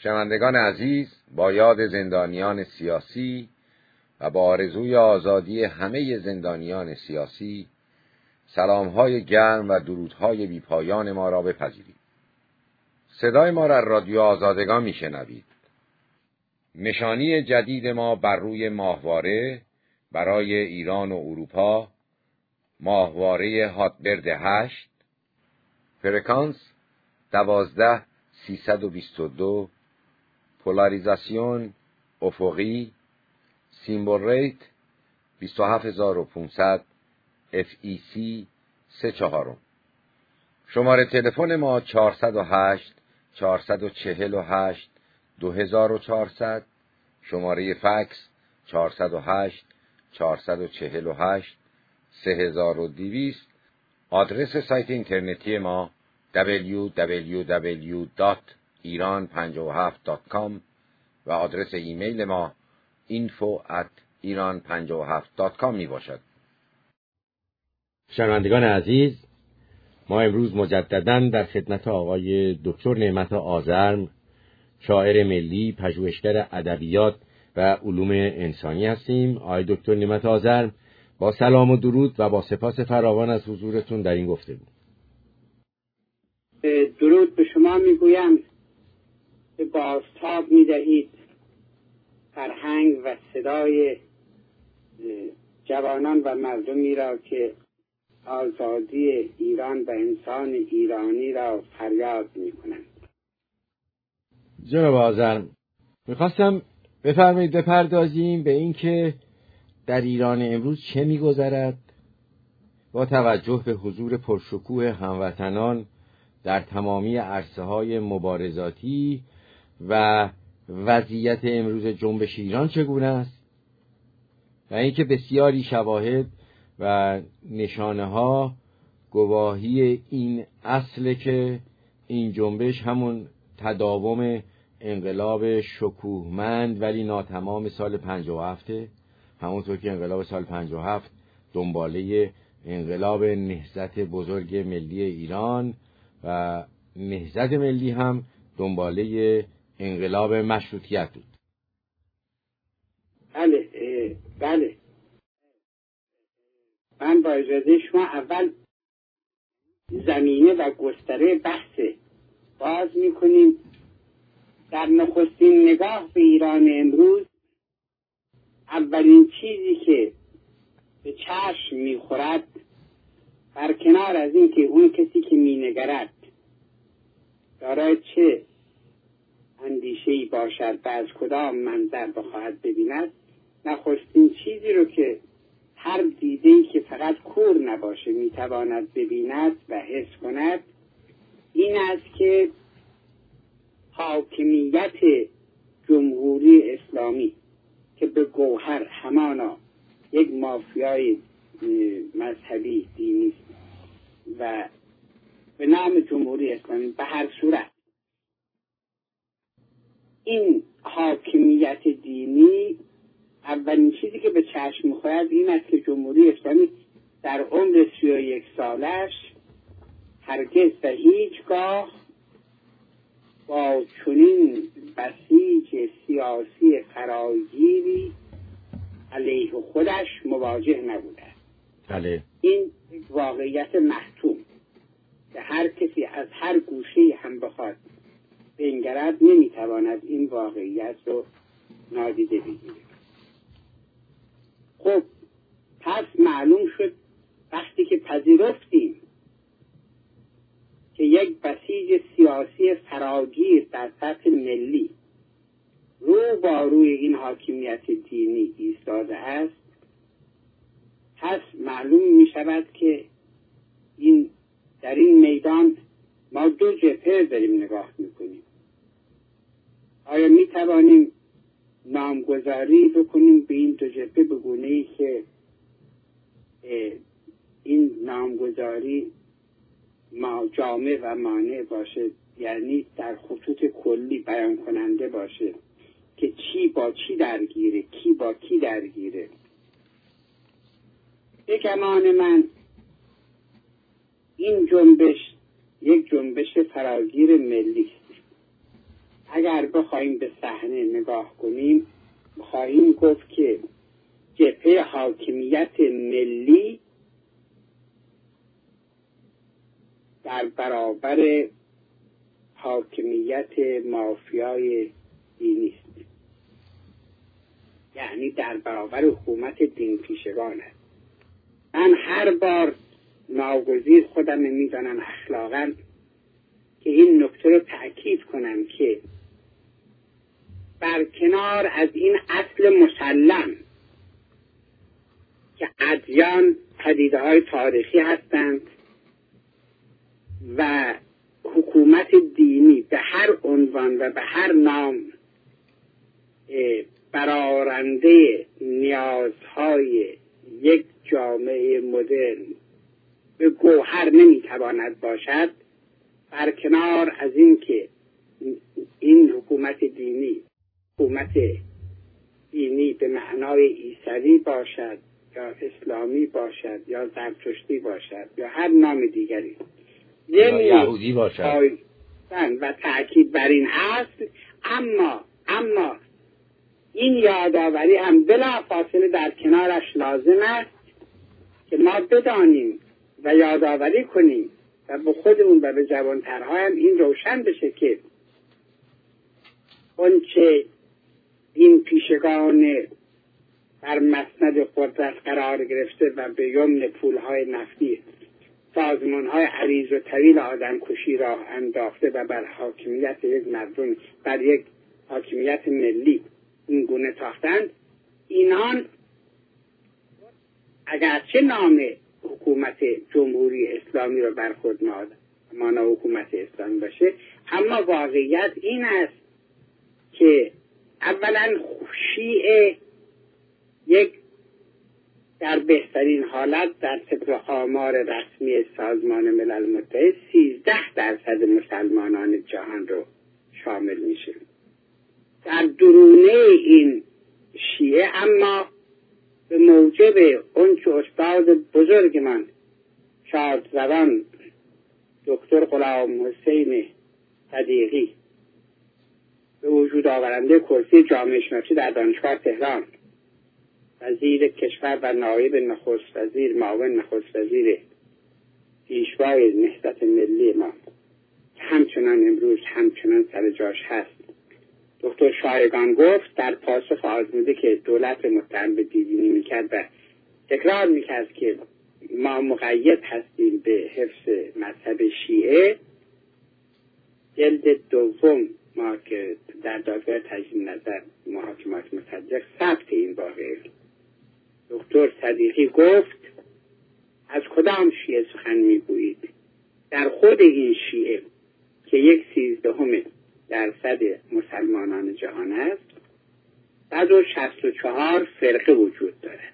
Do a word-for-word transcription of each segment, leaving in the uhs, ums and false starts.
شنوندگان عزیز، با یاد زندانیان سیاسی و با آرزوی آزادی همه زندانیان سیاسی، سلام‌های گرم و درودهای بی‌پایان ما را بپذیرید. صدای ما را رادیو آزادگان میشنوید. نشانی جدید ما بر روی ماهواره برای ایران و اروپا، ماهواره هاتبرد هشت، فرکانس دوازده سیصد و بیست و دو، پولاریزاسیون افقی، سیمبل ریت بیست و هفت هزار و پانصد، اف ای سی سه چهارم. شماره تلفن ما چهارصد و هشت چهارصد و چهل و هشت دو هزار و چهارصد، شماره فکس چهارصد و هشت چهارصد و چهل و هشت سه هزار و دویست. آدرس سایت اینترنتی ما دبلیو دبلیو دبلیو دات ایران پنجاه و هفت دات کام و آدرس ایمیل ما اینفو ات ایران پنجاه و هفت دات کام می باشد. شنوندگان عزیز، ما امروز مجدداً در خدمت آقای دکتر نعمت آذرم، شاعر ملی، پژوهشگر ادبیات و علوم انسانی هستیم. آقای دکتر نعمت آذرم، با سلام و درود و با سپاس فراوان از حضورتون در این گفتگو. درود به شما میگویم که بازتاب میدهید فرهنگ و صدای جوانان و مردمی را که آزادی ایران و انسان ایرانی را فریاد میکنند. جناب آذرم، میخواستم بفرمایید بپردازیم به این که در ایران امروز چه میگذرد با توجه به حضور پرشکوه هموطنان در تمامی عرصه‌های مبارزاتی و وضعیت امروز جنبش ایران چگونه است و اینکه بسیاری شواهد و نشانه‌ها گواهی این اصله که این جنبش همون تداوم انقلاب شکوهمند ولی ناتمام سال پنجاه و هفت، همونطور که انقلاب سال پنجاه و هفت دنباله انقلاب نهضت بزرگ ملی ایران و نهضت ملی هم دنباله انقلاب مشروطیت بود. بله بله من با اجازه شما اول زمینه و گستره بحث باز میکنیم. در نخستین نگاه به ایران امروز، اولین چیزی که به چشم میخورد، بر کنار از این که اون کسی که مینگرد دارای چه اندیشه‌ای باشد و از کدام منظر بخواهد ببیند، نخستین چیزی رو که هر دیده‌ای که فقط کور نباشه میتواند ببیند و حس کند این است که حاکمیت جمهوری اسلامی که به گوهر همانا یک مافیای مذهبی دینی و به نام جمهوری اسلامی به هر صورت، این حاکمیت دینی اولین چیزی که به چشم می‌خورد این است که جمهوری اسلامی در عمر سی و یک سالش هرگز و هیچگاه با چنین بسیج سیاسی فراگیری علیه خودش مواجه نبوده. بله. این واقعیت محتوم که هر کسی از هر گوشه‌ای هم بخواد بنگرد نمیتواند این واقعیت رو نادیده بگیره. خب پس معلوم شد وقتی که پذیرفتیم که یک بسیج سیاسی فراگیر در سطح ملی رو با روی این حاکمیت دینی ایستاده است، پس معلوم می شود که این در این میدان ما دو جبهه داریم نگاه می کنیم. آیا می توانیم نامگذاری بکنیم به این دو جبهه به گونه‌ای که این نامگذاری ما جامع و مانع باشه، یعنی در خطوط کلی بیان کننده باشه که چی با چی درگیره، کی با کی درگیره. به گمان من این جنبش یک جنبش فراگیر ملی است. اگر بخوایم به صحنه نگاه کنیم خواهیم گفت که جبهه حاکمیت ملی در برابر حاکمیت مافیای دینی است، یعنی در برابر حکومت دین پیشگان است. من هر بار ناگزیر خودم میدانم اخلاقاً که این نکته رو تأکید کنم که برکنار از این اصل مسلم که ادیان پدیده‌های تاریخی هستند و حکومت دینی به هر عنوان و به هر نام برآورنده نیازهای یک جامعه مدرن به گوهر نمیتواند باشد، برکنار از این که این حکومت دینی حکومت دینی به معنای عیسوی باشد یا اسلامی باشد یا زرتشتی باشد یا هر نام دیگری یا یهودی باشد و تأکید بر این هست، اما اما این یادآوری هم بلافاصله در کنارش لازم است که ما بدانیم و یادآوری کنیم و به خودمون و به جوانترها هم این روشن بشه که اونچه این پیشگان در مسند قدرت قرار گرفته و به یمن پولهای نفتی سازمانهای عریض و طویل آدم کشی راه انداخته و بر حاکمیت یک مردم بر یک حاکمیت ملی این گونه تاختند، اینان اگرچه نام حکومت جمهوری اسلامی رو بر خود مانا حکومت اسلامی باشه، اما واقعیت این است که اولا شیعه یک در بهترین حالت در طبق آمار رسمی سازمان ملل متحد سیزده درصد مسلمانان جهان رو شامل میشه. در درونه این شیعه اما به موجب اون که استاد بزرگ من شادروان دکتر غلام حسین صدیقی به وجود آورنده کرسی جامعه شناسی در دانشگاه تهران، وزیر کشور و نایب نخست وزیر معاون نخست وزیر پیشوای نهضت ملی ما همچنان امروز همچنان سر جاش هست، دکتر شایگان گفت در پاسخ آزموده که دولت متهم به دیدینی میکرد و تکرار میکرد که ما مقید هستیم به حفظ مذهب شیعه، جلد دوم ما که در دادگاه تجدید نظر محاکمات مصدق ثبت این واقعه، دکتر صدیقی گفت از کدام شیعه سخن میگویید؟ در خود این شیعه که یک سیزدهم درصد مسلمانان جهان است صد و شصت و چهار فرقه وجود دارد.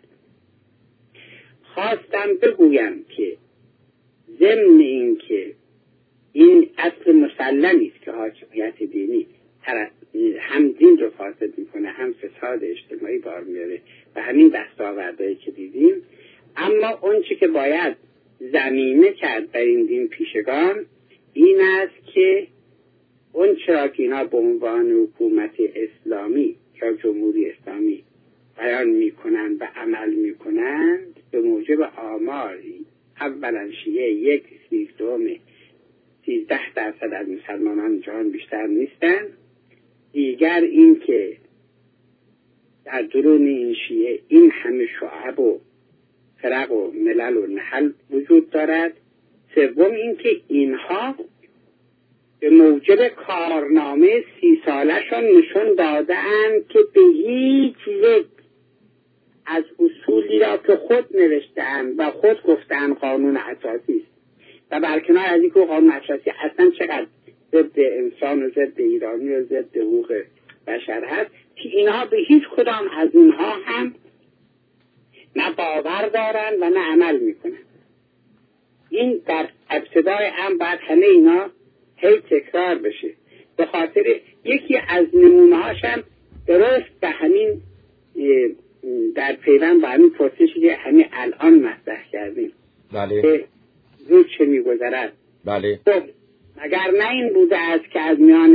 خواستم بگویم که ضمن این که این اصل مسلمی است که حاکمیت دینی هم دین رو فاسد میکنه هم فساد اجتماعی بار میاره و همین دستاوردهایی که دیدیم، اما اون چی که باید ضمیمه کرد بر این دین پیشگان این است که اون چرا که اینا به عنوان حکومت اسلامی یا جمهوری اسلامی بیان میکنند و عمل میکنند به موجب آماری اولا شیعه یک سیزدهم سیزده درصد از مسلمانان جهان بیشتر نیستند، دیگر این که در درون این شیعه این همه شعب و فرق و ملل و نحل وجود دارد، سوم این که اینها به موجب کارنامه سی سالشون نشون داده اند که به هیچ یک از اصولی را که خود نوشته‌اند و خود گفته‌اند قانون اساسی است و برکنار از این که قانون اساسی اصلا چقدر ضد انسان و ضد ایرانی و ضد حقوق بشر هست، که اینها به هیچ کدام از اینها هم نه باور دارند و نه عمل میکنند. این در ابتدای هم باید همه اینا هی تکرار بشه، به خاطر یکی از نمونه‌هاش هم درست به همین در پیوند با همین پرسشی که همین الان مطرح کردیم، بله، که روز چه میگذرد. بله. خب مگر نه این بوده است که از میان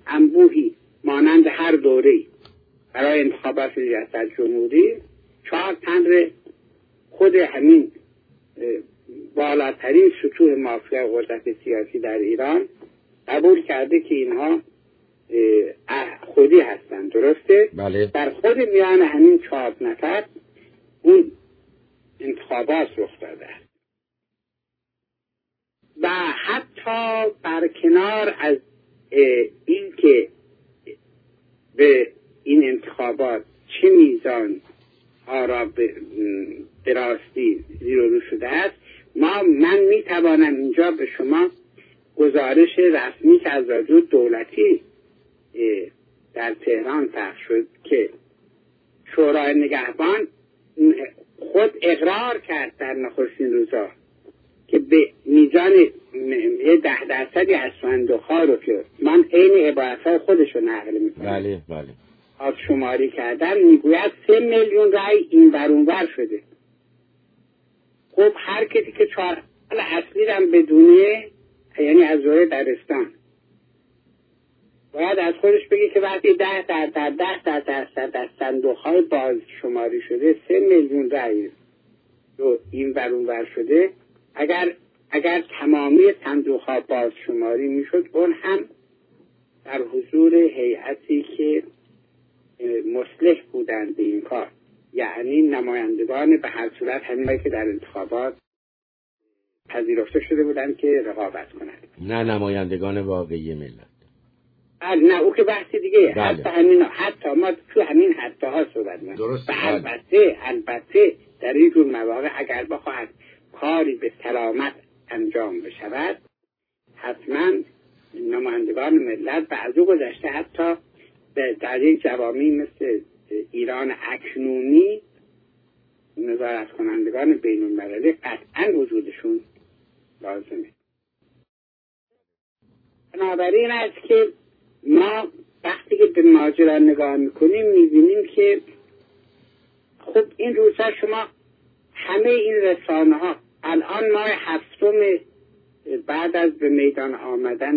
انبوهی مانند هر دوره‌ای برای انتخابات ریاست جمهوری چهار تن خود همین بالاترین سطوح مافیا قدرت سیاسی در ایران قبول کرده که اینها خودی هستند. درسته؟ بله. در خود میان همین چهار نفر اون انتخابات رخ داده است و حتی برکنار از این که به این انتخابات چه میزان آرا به راستی زیر و رو شده است، ما من میتوانم اینجا به شما گزارش رسمی که از رادیو دولتی در تهران پخش شد که شورای نگهبان خود اقرار کرد در نخستین روزا که به میزان ده درصدی از صندوق‌ها رو که من عین عبارت‌های خودش رو نقل می‌کنم بله بله از شماری کردن میگوید سه میلیون رأی این بر اون بر شده. خب هر کسی که چهار سال اصلی هم بدونه، یعنی از دوره دبستان، باید از خودش بگه که وقتی ده در در ده در درصد در صندوق‌های باز شماری شده سه میلیون رأی رو این بر اون بر شده، اگر اگر تمامی صندوق‌ها باز شماری میشد، اون هم در حضور هیئتی که مصلح بودند به این کار، یعنی نمایندگان به هر صورت همین که در انتخابات پذیرفته شده بودند که رقابت کنند، نه نمایندگان واقعی ملت. نه او که بحثی دیگه. بله. حتی همین حتی ما تو همین حتی ها صحبت می‌کنیم. درست. و البته البته در این جور مواقع اگر بخواهد کاری به سلامت انجام بشود، حتما نمایندگان ملت و از او گذشته حتی در یک جوامعی مثل ایران اکنونی نظارت کنندگان بین المللی قطعا وجودشون لازمه. بنابراین است که ما وقتی که به ماجرا نگاه میکنیم میبینیم که خب این روزها شما همه این رسانه ها الان ماه هفتم بعد از به میدان آمدن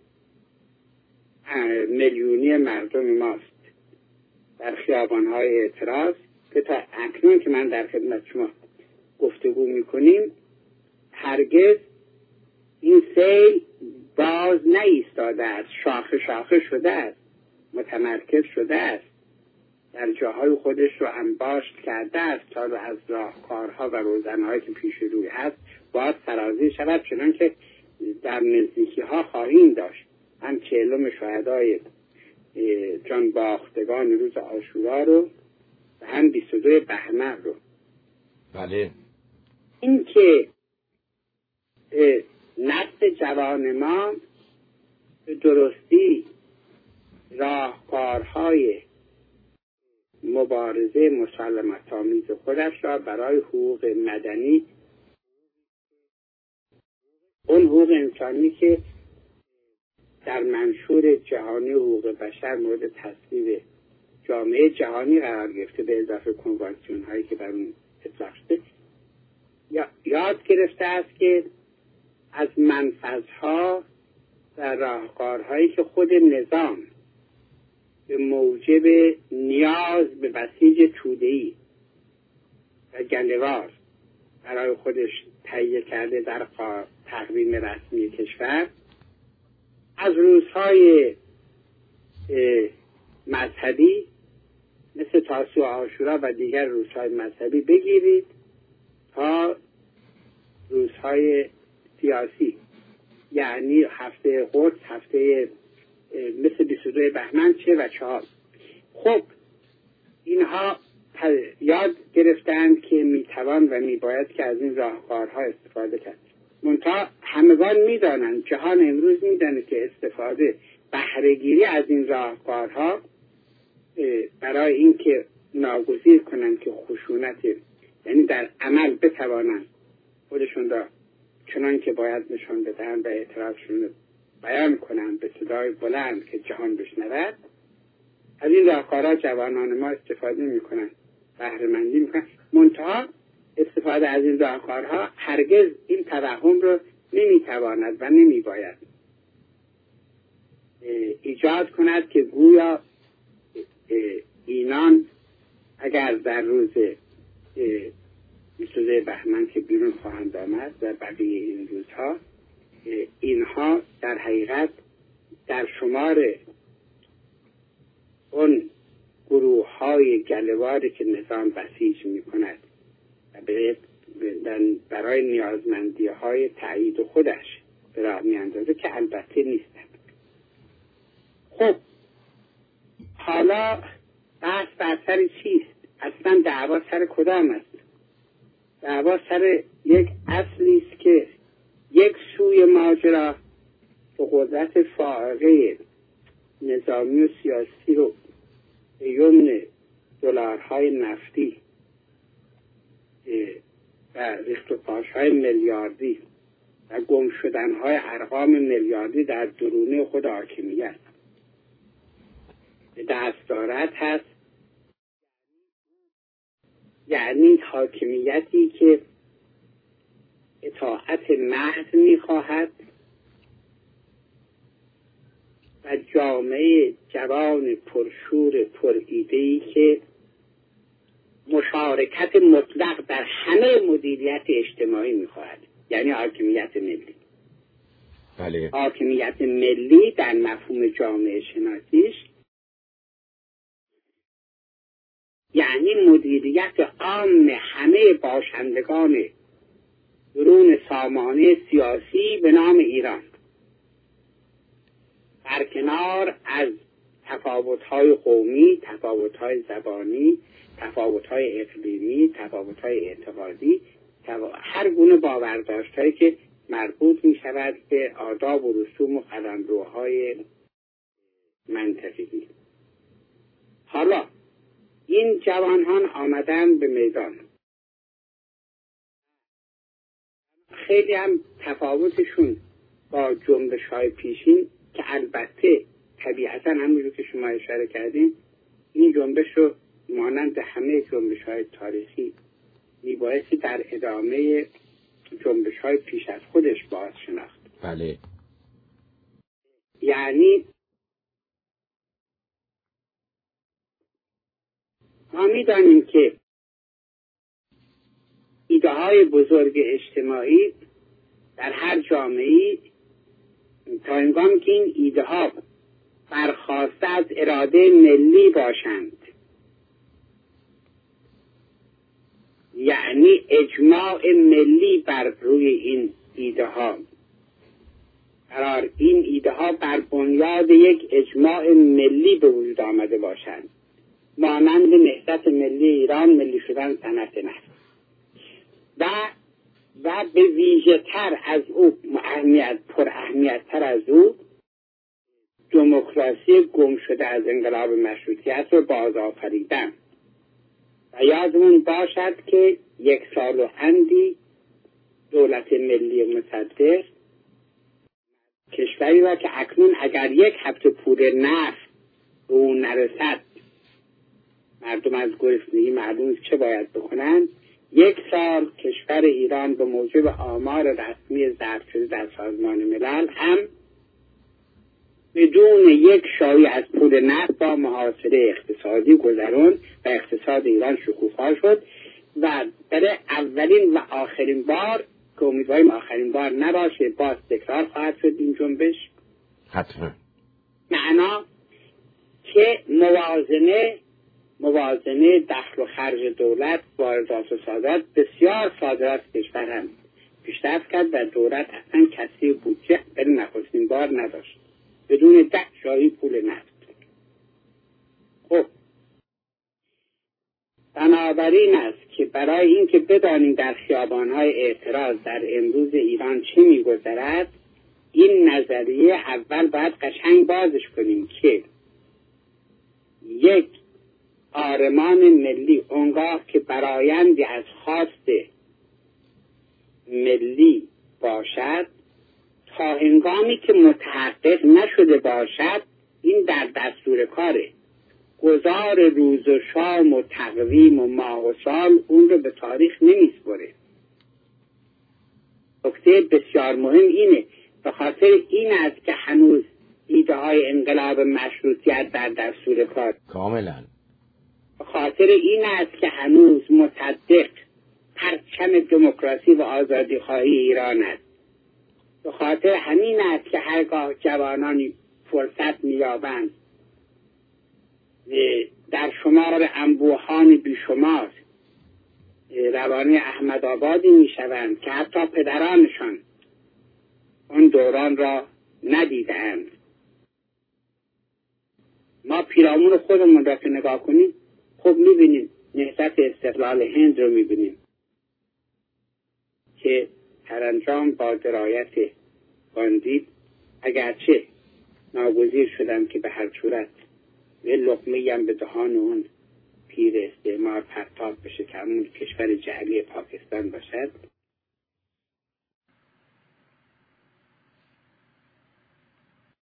میلیونی مردم ماست در خیابان‌های اعتراض که تا اکنون که من در خدمت شما گفتگو میکنیم هرگز این سیل باز نایستاده است، شاخه شاخه شده است، متمرکز شده است، در جاهای خودش رو انباشت کرده است تا از راهکارها و روزنهایی که پیش روی هست باید سرازیر شود، چنان که در نزدیکی ها خواهیم داشت هم چهلم شهدای جان باختگان روز عاشورا رو و هم بیست و دو بهمن رو. بله. این که نسل جوان ما به درستی راهکارهای مبارزه مسالمت آمیز خودش را برای حقوق مدنی، اون حقوق انسانی که در منشور جهانی حقوق بشر مورد تصویب جامعه جهانی قرار گرفته به اضافه کنوانسیون هایی که بر اون اطلاق شده، یاد گرفته است که از منفذها و راهکارهایی که خود نظام به موجب نیاز به بسیج توده‌ای و گله‌وار برای خودش تهیه کرده در تقویم رسمی کشور، از روزهای مذهبی مثل تاسوع و عاشورا و دیگر روزهای مذهبی بگیرید تا روزهای سیاسی، یعنی هفته قدس، هفته مثل بیست و دو بهمن چه و چهار. خب اینها یاد گرفتند که میتوان و میباید که از این راهکارها استفاده کرد. منتها همگان میدانند، جهان امروز میدانه که استفاده بهره‌گیری از این راهکارها برای اینکه ناگزیر کنند که خشونت، یعنی در عمل بتوانند خودشون را چنان که باید نشان بدن و اعتراضشون بیان کنند به صدای بلند که جهان بشنود، از این راهکارها جوانان ما استفاده میکنند، بهره‌مندی میکنند. منتها استفاده از این راهکارها هرگز این توهم رو نمیتواند و نمیباید ایجاد کند که گویا اینان اگر در روز بیست و دو بهمن که بیرون خواهند آمد و بقیه این روزها اینها در حقیقت در شمار اون گروه های گله‌واری که نظام بسیج می کند و برای نیازمندی های تایید خودش به راه می اندازه که البته نیستند. خب حالا بحث بر سر چیست؟ اصلا دعوا سر کدام است؟ دعوا سر یک اصلی است که یک سوی ماجرا به قدرت فائقه نظامی و سیاسی رو به یمن دلارهای نفتی و ریخت و پاشهای میلیاردی و گم شدنهای ارقام میلیاردی در درونه خود حاکمیت به دستارت هست، یعنی حاکمیتی که اطاعت محض میخواهد و جامعه جوان پرشور پرایده‌ای که مشارکت مطلق در همه مدیریت اجتماعی میخواهد، یعنی حاکمیت ملی. بله. حاکمیت ملی در مفهوم جامعه شناسیش یعنی مدیریت عام همه باشندگان درون سامانه سیاسی به نام ایران، برکنار از تفاوت‌های قومی، تفاوت‌های زبانی، تفاوت‌های اقلیمی، تفاوت‌های اعتقادی، تفا... هر گونه باورداشت‌هایی که مربوط می‌شود به آداب و رسوم و قلمروهای منطقی. حالا این جوانان آمدن به میدان. خیلی هم تفاوتشون با جنبش‌های پیشین که البته طبیعتاً همونجور که شما اشاره کردین این جنبش رو مانند همه جنبش‌های تاریخی میبایستی در ادامه جنبش‌های پیش از خودش باز شناخت. بله. یعنی ما میدانیم که ایده های بزرگ اجتماعی در هر جامعه‌ای تا هنگامی که این ایده ها برخواسته از اراده ملی باشند، یعنی اجماع ملی بر روی این ایده ها قرار این ایده ها بر بنیاد یک اجماع ملی به وجود آمده باشند، مانند نهضت ملی ایران، ملی شدن صنعت نفت و و به ویژه تر از او اهمیت پر اهمیت تر از او دموکراسی گم شده از انقلاب مشروطیت رو باز آفریدن. و یادمون باشد که یک سال و اندی دولت ملی مصدق کشوری را که اکنون اگر یک هفته پول نفت به اون نرسد مردم از گرسنگی معلوم چه باید بکنن، یک سال کشور ایران به موجب آمار رسمی ضبط شده در سازمان ملل هم بدون یک شایی از پول نفت با محاصره اقتصادی گذرون و اقتصاد ایران شکوفا شد و برای اولین و آخرین بار که امیدواریم آخرین بار نباشه باز تکرار خواهد شد این جنبش. حتما. معنا که موازنه موازنه دخل و خرج دولت، واردات و صادرات، بسیار صادرات کشور هم پیشرفت کرد و دولت اصلا کسی بودجه برای نخستین بار نداشت بدون ده شایی پول نفت. خب بنابراین است که برای اینکه بدانیم در خیابان‌های اعتراض در امروز ایران چه می‌گذرد، این نظریه اول باید قشنگ بازش کنیم که یک آرمان ملی اونگاه که برایندی از خواست ملی باشد تا هنگامی که متحقق نشده باشد این در دستور کاره. گذار روز و شام و تقویم و ماه و سال اون رو به تاریخ نمیسپره. نکته بسیار مهم اینه، به خاطر این است که هنوز ایده ایده های انقلاب مشروطیت در دستور کار. کاملا. خاطر این است که هنوز مصدق پرچم دموکراسی و آزادی خواهی ایران است. به خاطر همین است که هرگاه جوانانی فرصت می‌یابند در شمار انبوهان بیشمار روانه احمد آبادی می‌شوند که حتی پدرانشان اون دوران را ندیدند. ما پیرامون خودمون را که نگاه کنیم خب می‌بینیم نهضت استقلال هند رو می‌بینیم که سرانجام با درایت گاندی اگرچه ناگزیر شدن که به هر صورت یه لقمه‌ای هم به دهان اون پیر استعمار پرتاب بشه که همون کشور جعلی پاکستان باشد،